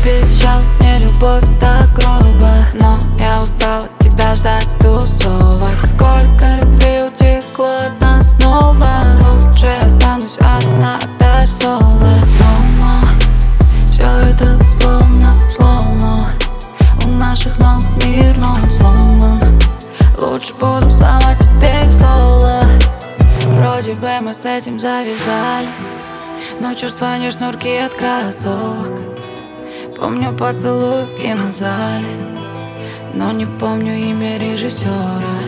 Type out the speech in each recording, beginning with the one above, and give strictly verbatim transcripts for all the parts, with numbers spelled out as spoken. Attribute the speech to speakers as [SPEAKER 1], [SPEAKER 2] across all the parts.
[SPEAKER 1] обещал мне любовь так грубо, но я устала тебя ждать с тусовок. Сколько любви утекло от нас снова. Лучше я останусь одна опять в соло. Слоумо, все это словно слоумо. У наших ног мир, но он сломан. Лучше буду сама теперь в соло. Вроде бы мы с этим завязали, но чувства не шнурки от кроссовок. Помню поцелуй в кинозале, но не помню имя режиссера.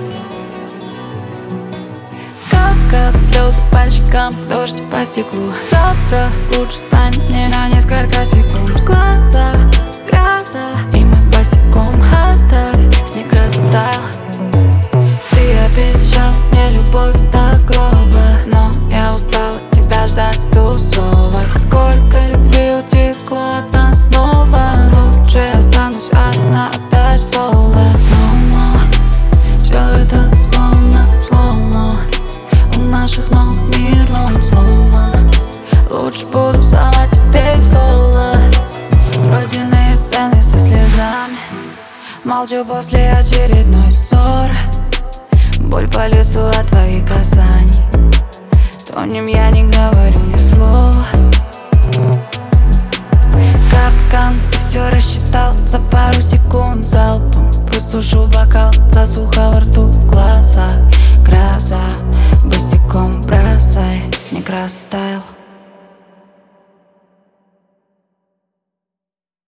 [SPEAKER 1] Как слезы по щекам, дождь по стеклу. Завтра лучше станет мне на несколько секунд. Глаза, гроза, и мы босиком. Оставь, снег растаял. Ты обещал мне любовь так грубо, но я устала тебя ждать с тусовок. Сколько любви утекло от нас снова. Лучше я останусь одна опять в соло. Слоумо, все это словно слоумо. У наших ног мир, но он сломан. Лучше буду сама теперь в соло. Пройденные сцены со слезами. Молчу после очередной ссоры. Боль по лицу от твоих касаний. Тонем я не говорю ни слова. Капкан, ты все рассчитал за пару секунд залпом. Просушу бокал, засуха во рту.